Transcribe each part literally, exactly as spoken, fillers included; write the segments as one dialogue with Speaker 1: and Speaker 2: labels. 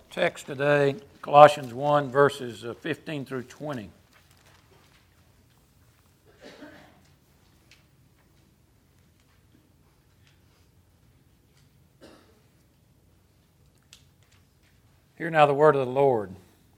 Speaker 1: Text today, Colossians one, verses fifteen through twenty. Hear now the word of the Lord.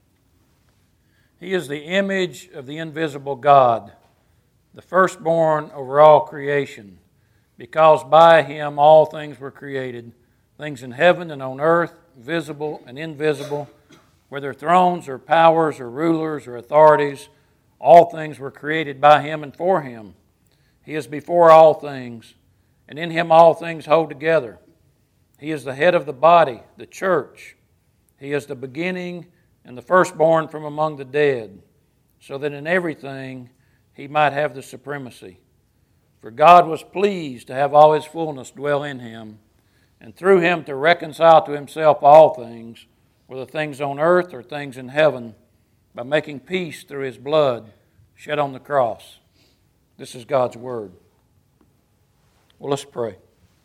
Speaker 1: He is the image of the invisible God, the firstborn over all creation, because by Him all things were created, things in heaven and on earth, visible and invisible, whether thrones or powers or rulers or authorities, all things were created by Him and for Him. He is before all things, and in Him all things hold together. He is the head of the body, the church. He is the beginning and the firstborn from among the dead, so that in everything He might have the supremacy. For God was pleased to have all His fullness dwell in Him, and through Him to reconcile to Himself all things, whether things on earth or things in heaven, by making peace through His blood shed on the cross. This is God's Word. Well, let's pray.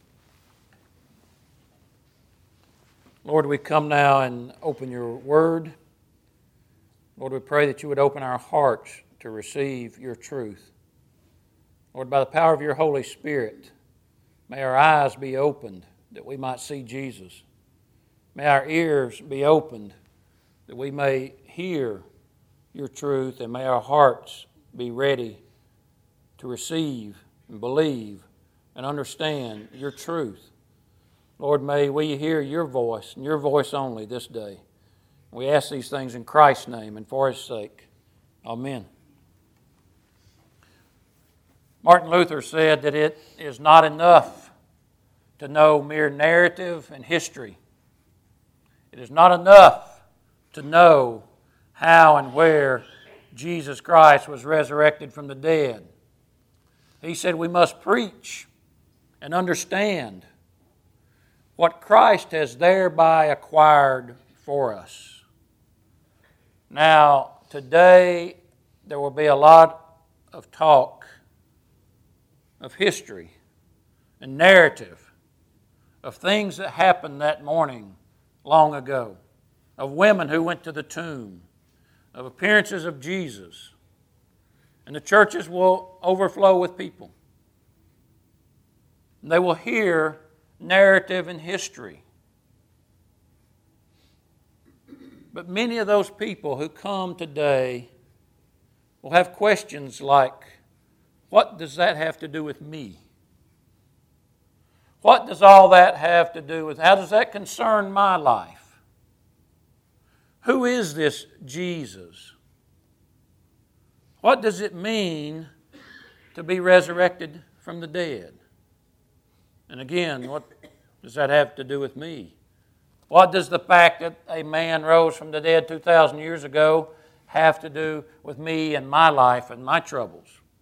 Speaker 1: Lord, we come now and open Your Word. Lord, we pray that You would open our hearts to receive Your truth. Lord, by the power of Your Holy Spirit, may our eyes be opened that we might see Jesus. May our ears be opened that we may hear Your truth, and may our hearts be ready to receive and believe and understand Your truth. Lord, may we hear Your voice and Your voice only this day. We ask these things in Christ's name and for His sake. Amen. Martin Luther said that it is not enough to know mere narrative and history. It is not enough to know how and where Jesus Christ was resurrected from the dead. He said we must preach and understand what Christ has thereby acquired for us. Now, today there will be a lot of talk of history and narrative, of things that happened that morning long ago, of women who went to the tomb, of appearances of Jesus. And the churches will overflow with people. And they will hear narrative and history. But many of those people who come today will have questions like, what does that have to do with me? What does all that have to do with? How does that concern my life? Who is this Jesus? What does it mean to be resurrected from the dead? And again, what does that have to do with me? What does the fact that a man rose from the dead two thousand years ago have to do with me and my life and my troubles?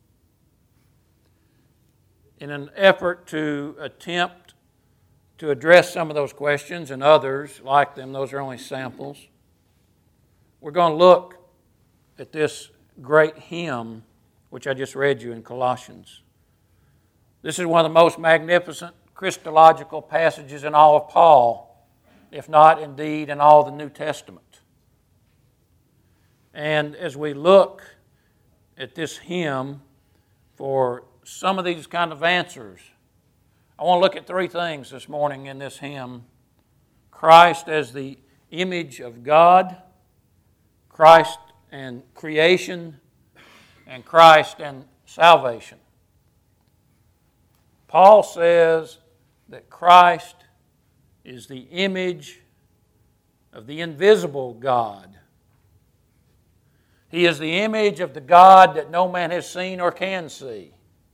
Speaker 1: In an effort to attempt to address some of those questions and others like them, those are only samples, we're going to look at this great hymn which I just read you in Colossians. This is one of the most magnificent Christological passages in all of Paul, if not indeed in all the New Testament. And as we look at this hymn for some of these kind of answers, I want to look at three things this morning in this hymn. Christ as the image of God, Christ and creation, and Christ and salvation. Paul says that Christ is the image of the invisible God. He is the image of the God that no man has seen or can see.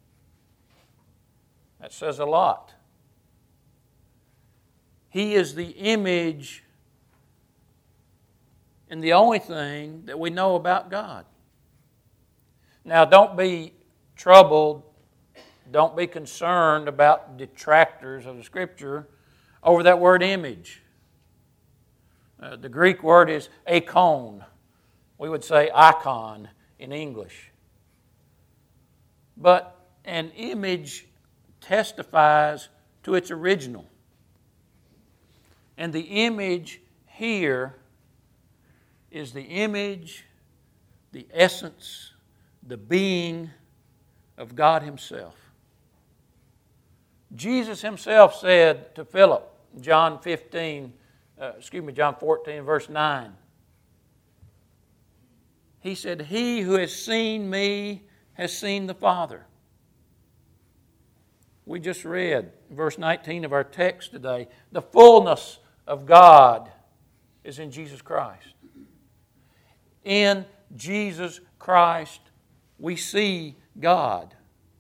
Speaker 1: That says a lot. He is the image and the only thing that we know about God. Now, don't be troubled, don't be concerned about detractors of the Scripture over that word image. Uh, the Greek word is eikon. We would say icon in English. But an image testifies to its original. And the image here is the image, the essence, the being of God Himself. Jesus Himself said to Philip, John fifteen, uh, excuse me, John fourteen, verse nine, He said, "He who has seen me has seen the Father." We just read verse nineteen of our text today. The fullness of God is in Jesus Christ. In Jesus Christ, we see God.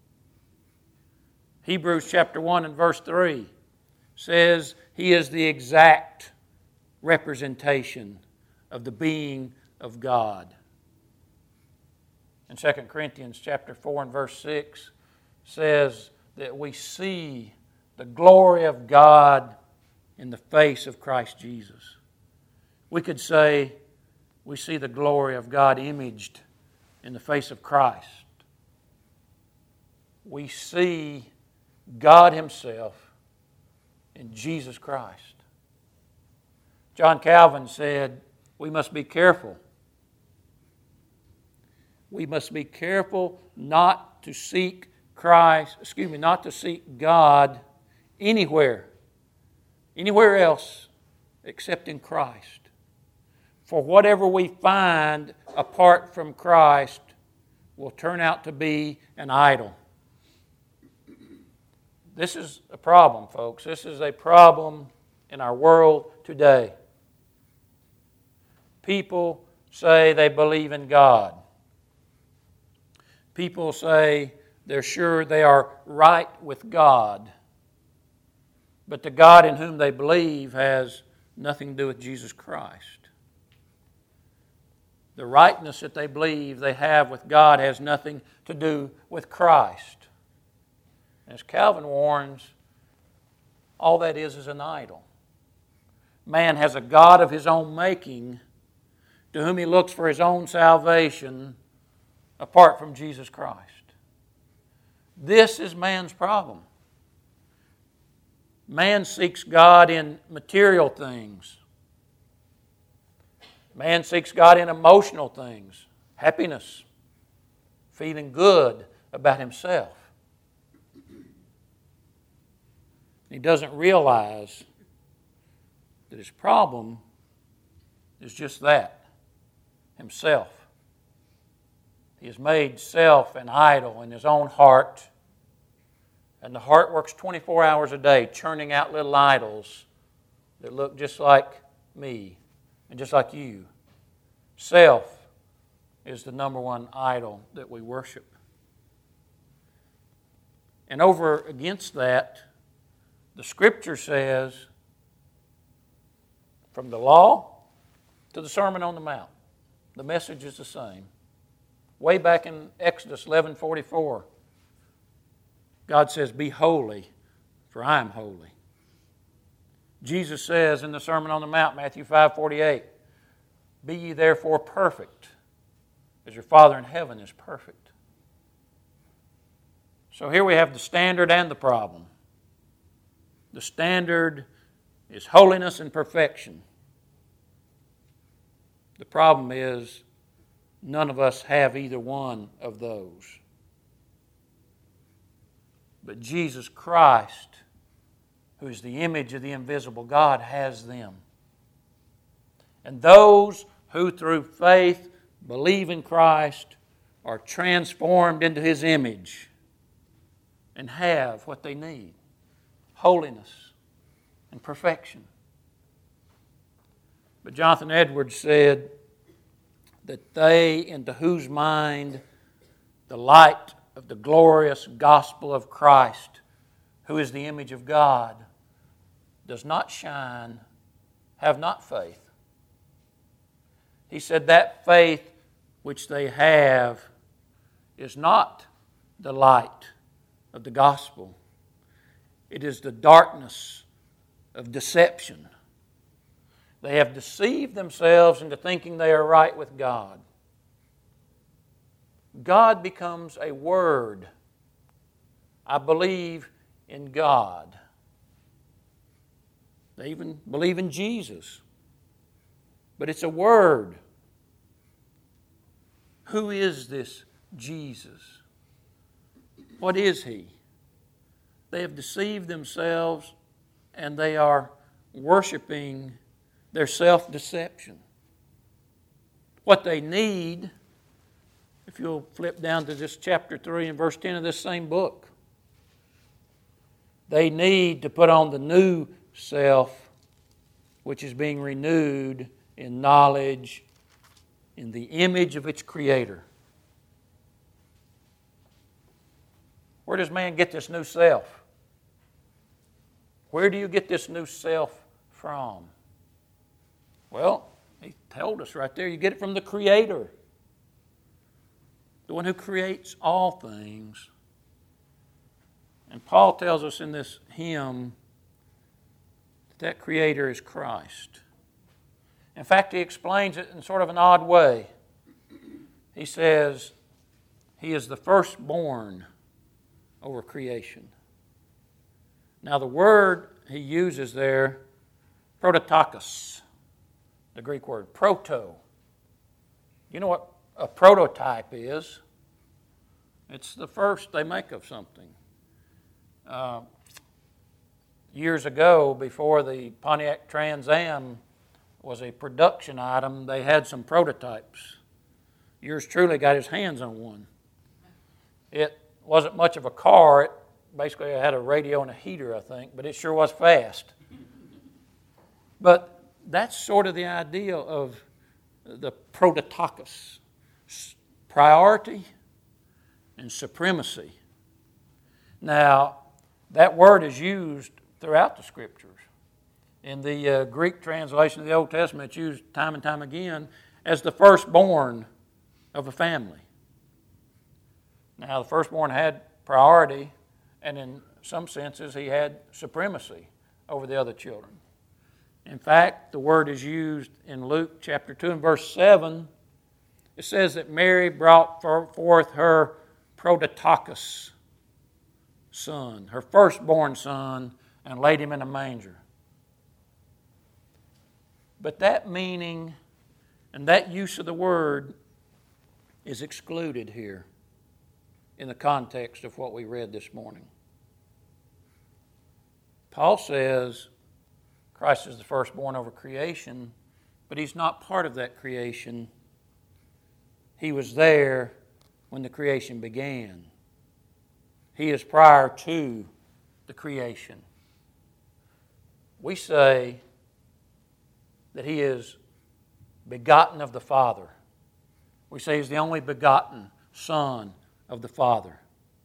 Speaker 1: Hebrews chapter one and verse three says He is the exact representation of the being of God. And Second Corinthians chapter four and verse six says that we see the glory of God in the face of Christ Jesus. We could say we see the glory of God imaged in the face of Christ. We see God Himself in Jesus Christ. John Calvin said, we must be careful. We must be careful not to seek Christ, excuse me, not to seek God anywhere, anywhere else except in Christ. For whatever we find apart from Christ will turn out to be an idol. This is a problem, folks. This is a problem in our world today. People say they believe in God. People say they're sure they are right with God. But the God in whom they believe has nothing to do with Jesus Christ. The rightness that they believe they have with God has nothing to do with Christ. As Calvin warns, all that is is an idol. Man has a God of his own making to whom he looks for his own salvation apart from Jesus Christ. This is man's problem. Man seeks God in material things. Man seeks God in emotional things, happiness, feeling good about himself. He doesn't realize that his problem is just that, himself. He has made self an idol in his own heart, and the heart works twenty-four hours a day churning out little idols that look just like me and just like you. Self is the number one idol that we worship. And over against that, the Scripture says, from the law to the Sermon on the Mount, the message is the same. Way back in Exodus eleven forty-four, God says, "Be holy, for I am holy." Jesus says in the Sermon on the Mount, Matthew five forty-eight, "Be ye therefore perfect, as your Father in heaven is perfect." So here we have the standard and the problem. The standard is holiness and perfection. The problem is none of us have either one of those. But Jesus Christ, who is the image of the invisible God, has them. And those who through faith believe in Christ are transformed into His image and have what they need: holiness and perfection. But Jonathan Edwards said that they into whose mind the light of the glorious gospel of Christ, who is the image of God, does not shine, have not faith. He said that faith which they have is not the light of the gospel. It is the darkness of deception. They have deceived themselves into thinking they are right with God. God becomes a word. I believe in God. They even believe in Jesus. But it's a word Who is this Jesus? What is He? They have deceived themselves and they are worshiping their self-deception. What they need, if you'll flip down to just chapter three and verse ten of this same book, they need to put on the new self, which is being renewed in knowledge, in the image of its Creator. Where does man get this new self? Where do you get this new self from? Well, he told us right there, you get it from the Creator. The one who creates all things. And Paul tells us in this hymn that that Creator is Christ. In fact, he explains it in sort of an odd way. He says, He is the firstborn over creation. Now the word he uses there, prototokos, the Greek word, proto. You know what a prototype is? It's the first they make of something. Uh, years ago, before the Pontiac Trans Am was a production item, they had some prototypes. Yours truly got his hands on one. It wasn't much of a car. It basically had a radio and a heater, I think, but it sure was fast. But that's sort of the idea of the prototokos, priority and supremacy. Now, that word is used throughout the Scriptures. In the uh, Greek translation of the Old Testament, it's used time and time again as the firstborn of a family. Now, the firstborn had priority, and in some senses, he had supremacy over the other children. In fact, the word is used in Luke chapter two and verse seven. It says that Mary brought forth her prototokos son, her firstborn son, and laid him in a manger. But that meaning and that use of the word is excluded here in the context of what we read this morning. Paul says Christ is the firstborn over creation, but he's not part of that creation. He was there when the creation began. He is prior to the creation. We say that he is begotten of the Father. We say he's the only begotten Son of the Father.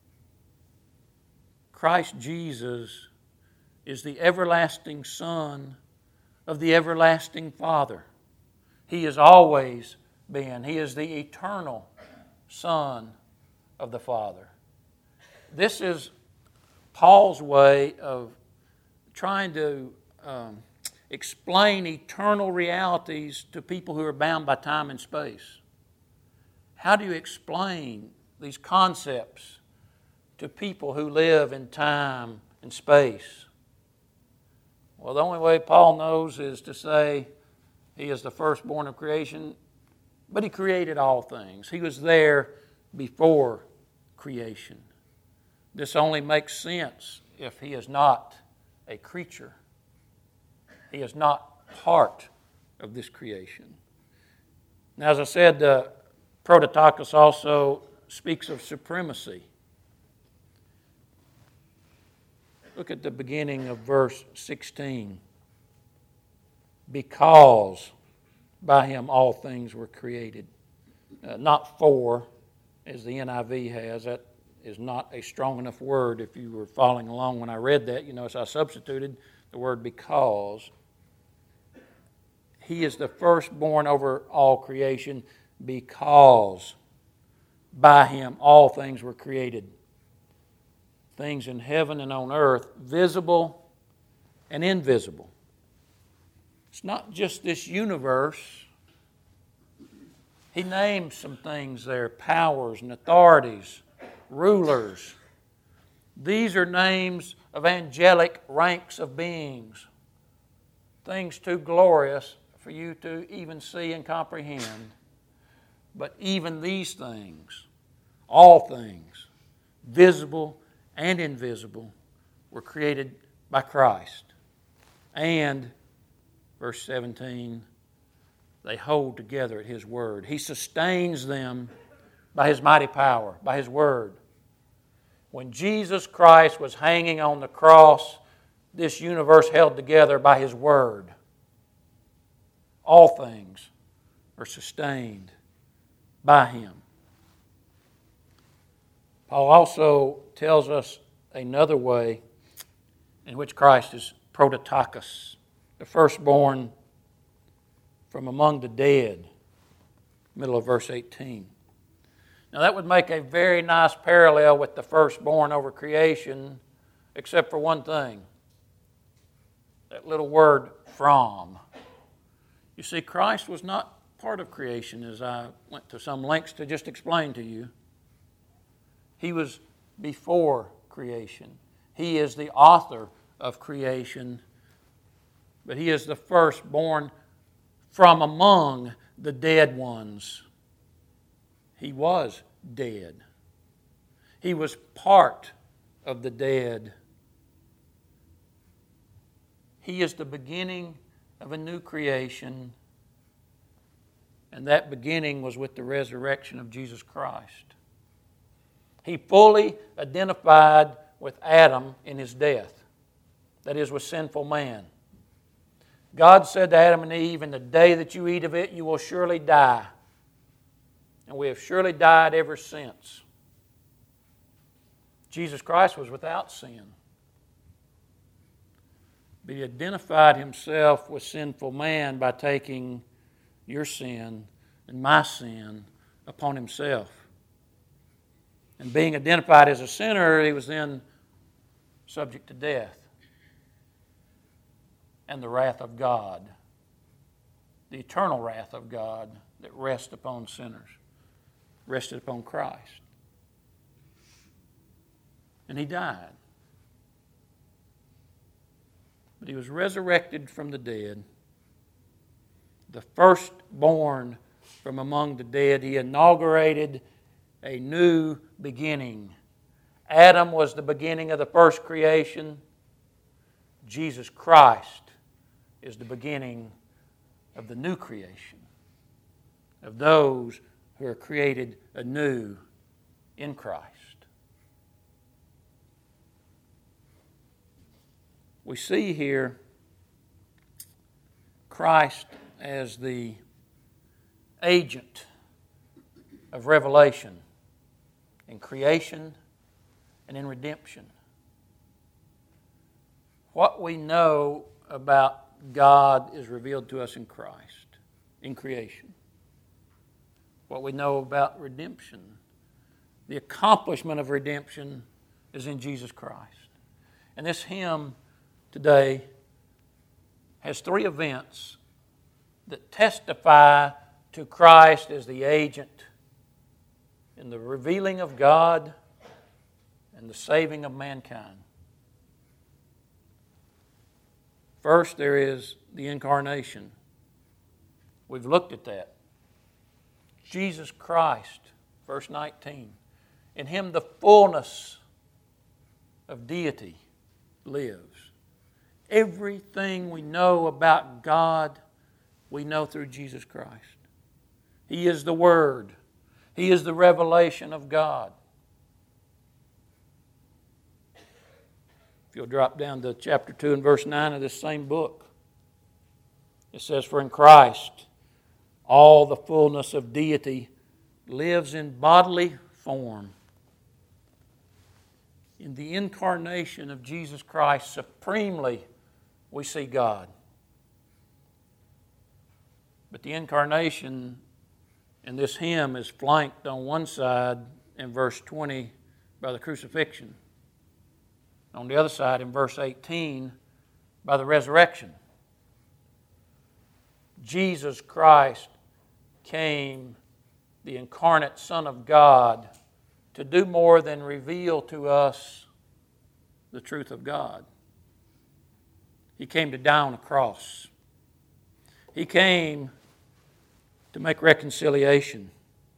Speaker 1: Christ Jesus is the everlasting Son of the everlasting Father. He has always been. He is the eternal Son of the Father. This is Paul's way of trying to um, explain eternal realities to people who are bound by time and space. How do you explain these concepts to people who live in time and space? Well, the only way Paul knows is to say he is the firstborn of creation, but he created all things. He was there before creation. This only makes sense if he is not a creature. He is not part of this creation. Now, as I said, uh, prototokos also speaks of supremacy. Look at the beginning of verse sixteen. Because by him all things were created. Uh, not for, as the N I V has. That is not a strong enough word. If you were following along when I read that, you notice I substituted the word because. He is the firstborn over all creation because by him all things were created. Things in heaven and on earth, visible and invisible. It's not just this universe. He names some things there, powers and authorities, rulers. These are names of angelic ranks of beings, things too glorious for you to even see and comprehend. But even these things, all things, visible and invisible, were created by Christ. And, verse seventeen, they hold together at His word. He sustains them by His mighty power, by His word. When Jesus Christ was hanging on the cross, this universe held together by His word. All things are sustained by Him. Paul also tells us another way in which Christ is prototokos, the firstborn from among the dead, middle of verse eighteen. Now that would make a very nice parallel with the firstborn over creation, except for one thing. That little word, from. You see, Christ was not part of creation, as I went to some lengths to just explain to you. He was before creation. He is the author of creation, but He is the firstborn from among the dead ones. He was dead. He was part of the dead. He is the beginning of a new creation, and that beginning was with the resurrection of Jesus Christ. He fully identified with Adam in his death, that is, with sinful man. God said to Adam and Eve, "In the day that you eat of it, you will surely die." And we have surely died ever since. Jesus Christ was without sin. But He identified Himself with sinful man by taking your sin and my sin upon Himself. And being identified as a sinner, He was then subject to death and the wrath of God, the eternal wrath of God that rests upon sinners, rested upon Christ. And He died. But He was resurrected from the dead, the firstborn from among the dead. He inaugurated a new beginning. Adam was the beginning of the first creation. Jesus Christ is the beginning of the new creation, of those who are created anew in Christ. We see here Christ as the agent of revelation in creation and in redemption. What we know about God is revealed to us in Christ, in creation. What we know about redemption, the accomplishment of redemption, is in Jesus Christ. And this hymn today has three events that testify to Christ as the agent in the revealing of God and the saving of mankind. First, there is the incarnation. We've looked at that. Jesus Christ, verse nineteen. In Him the fullness of deity lives. Everything we know about God, we know through Jesus Christ. He is the Word. He is the revelation of God. If you'll drop down to chapter two and verse nine of this same book, it says, "For in Christ all the fullness of deity lives in bodily form." In the incarnation of Jesus Christ, supremely we see God. But the incarnation in this hymn is flanked on one side in verse twenty by the crucifixion. On the other side in verse eighteen by the resurrection. Jesus Christ came, the incarnate Son of God, to do more than reveal to us the truth of God. He came to die on a cross. He came to make reconciliation.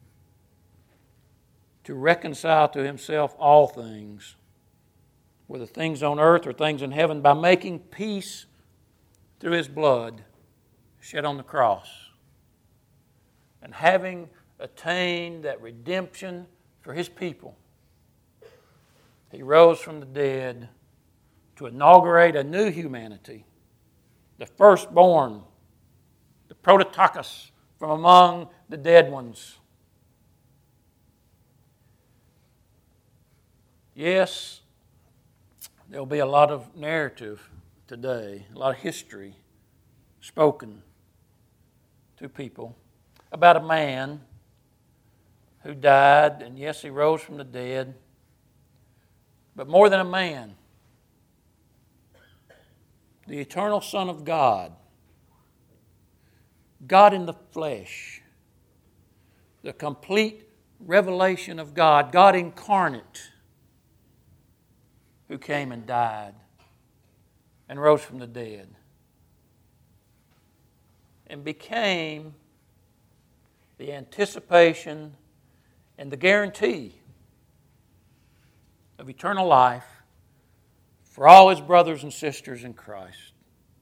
Speaker 1: to reconcile to himself all things, whether things on earth or things in heaven, by making peace through his blood shed on the cross. And having attained that redemption for his people, he rose from the dead to inaugurate a new humanity, the firstborn, the prototokos from among the dead ones. Yes, there will be a lot of narrative today, a lot of history spoken to people about a man who died, and yes, he rose from the dead, but more than a man, the eternal Son of God, God in the flesh, the complete revelation of God, God incarnate, who came and died and rose from the dead and became the anticipation and the guarantee of eternal life for all his brothers and sisters in Christ.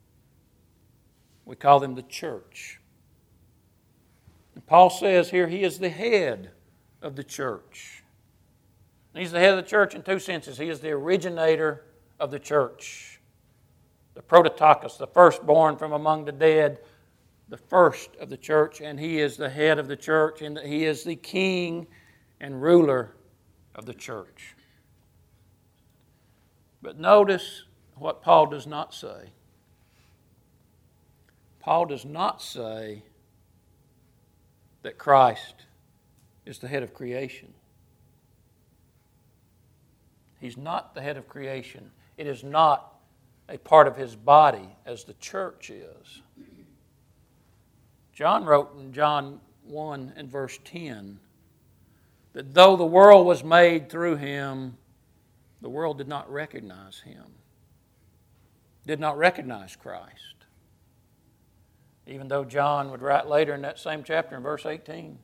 Speaker 1: We call them the church. And Paul says here he is the head of the church. He's the head of the church in two senses. He is the originator of the church, the prototokos, the firstborn from among the dead, the first of the church, and he is the head of the church, and he is the king and ruler of the church. But notice what Paul does not say. Paul does not say that Christ is the head of creation. He's not the head of creation. It is not a part of his body as the church is. John wrote in John one and verse ten that though the world was made through him, the world did not recognize him, did not recognize Christ. Even though John would write later in that same chapter in verse eighteen,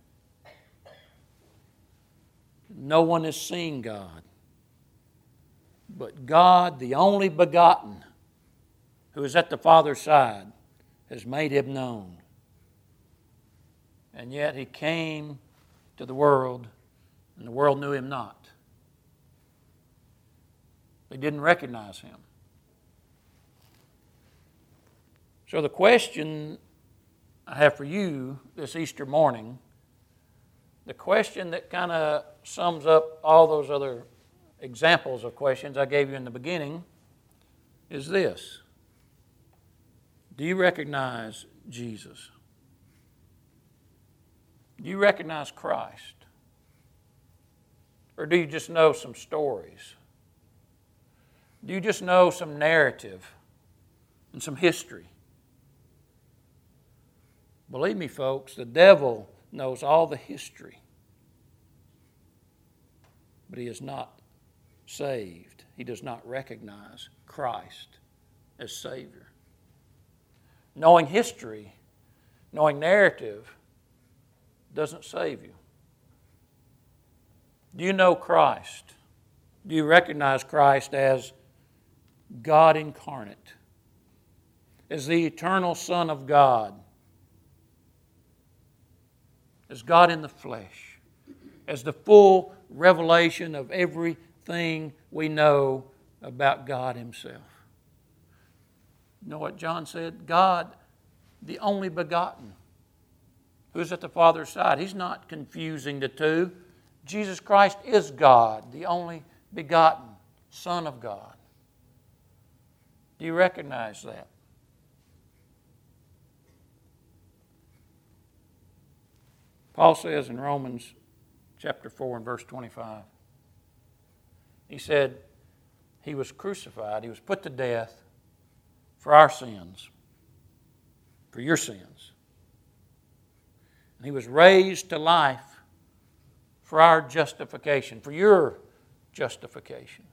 Speaker 1: no one has seen God, but God, the only begotten, who is at the Father's side, has made him known. And yet he came to the world, and the world knew him not. They didn't recognize him. So the question I have for you this Easter morning, the question that kind of sums up all those other examples of questions I gave you in the beginning, is this. Do you recognize Jesus? Do you recognize Christ? Or do you just know some stories? Do you just know some narrative and some history? Believe me, folks, the devil knows all the history, but he is not saved. He does not recognize Christ as Savior. Knowing history, knowing narrative, doesn't save you. Do you know Christ? Do you recognize Christ as God incarnate, as the eternal Son of God, as God in the flesh, as the full revelation of everything we know about God Himself? You know what John said? God, the only begotten, who's at the Father's side. He's not confusing the two. Jesus Christ is God, the only begotten Son of God. Do you recognize that? Paul says in Romans chapter four and verse twenty-five, he said, He was crucified, He was put to death for our sins, for your sins. And He was raised to life for our justification, for your justification.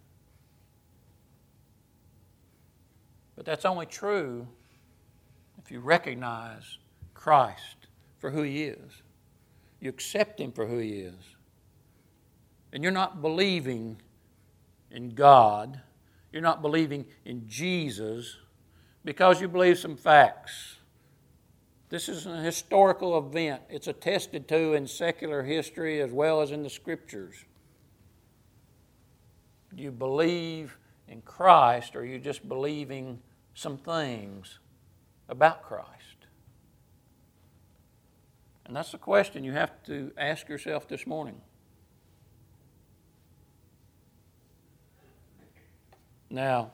Speaker 1: But that's only true if you recognize Christ for who He is. You accept Him for who He is. and you're not believing in God, you're not believing in Jesus because you believe some facts. This is a historical event. It's attested to in secular history as well as in the Scriptures. Do you believe in Christ, or are you just believing some things about Christ? And that's the question you have to ask yourself this morning. Now,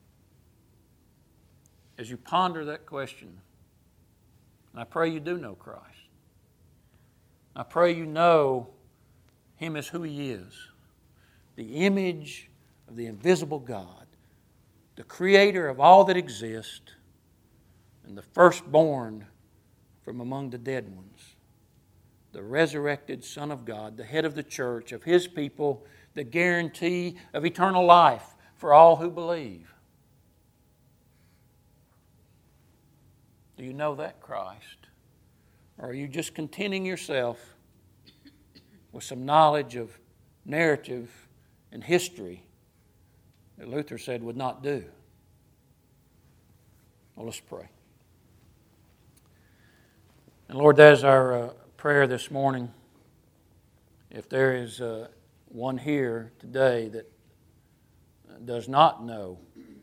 Speaker 1: as you ponder that question, I pray you do know Christ. I pray you know Him as who He is, the image of the invisible God, the Creator of all that exists, and the firstborn from among the dead ones, the resurrected Son of God, the head of the church, of His people, the guarantee of eternal life for all who believe. Do you know that Christ? Or are you just contenting yourself with some knowledge of narrative and history that Luther said would not do? Well, let's pray. And Lord, that is our uh, prayer this morning. If there is uh, one here today that does not know,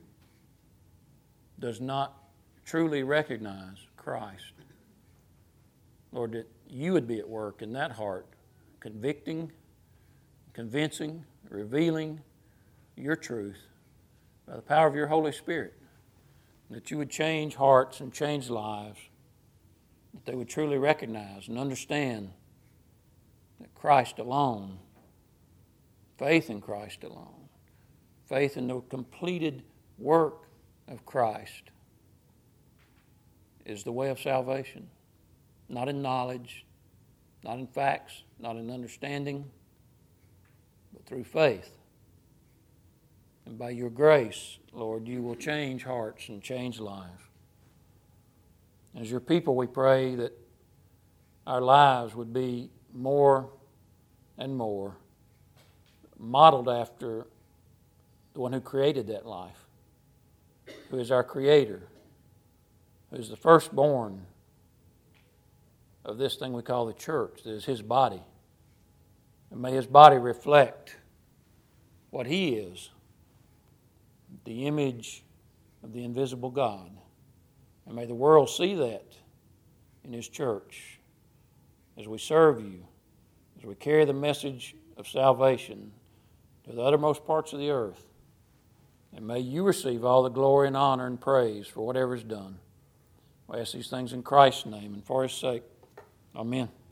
Speaker 1: does not truly recognize Christ, Lord, that you would be at work in that heart, convicting, convincing, revealing your truth by the power of your Holy Spirit, that you would change hearts and change lives, that they would truly recognize and understand that Christ alone, faith in Christ alone, faith in the completed work of Christ is the way of salvation. Not in knowledge, not in facts, not in understanding, but through faith. And by your grace, Lord, you will change hearts and change lives. As your people, we pray that our lives would be more and more modeled after the one who created that life, who is our Creator, who is the firstborn of this thing we call the church, that is His body. And may His body reflect what He is, the image of the invisible God. And may the world see that in His church as we serve you, as we carry the message of salvation to the uttermost parts of the earth. And may you receive all the glory and honor and praise for whatever is done. We ask these things in Christ's name and for His sake. Amen.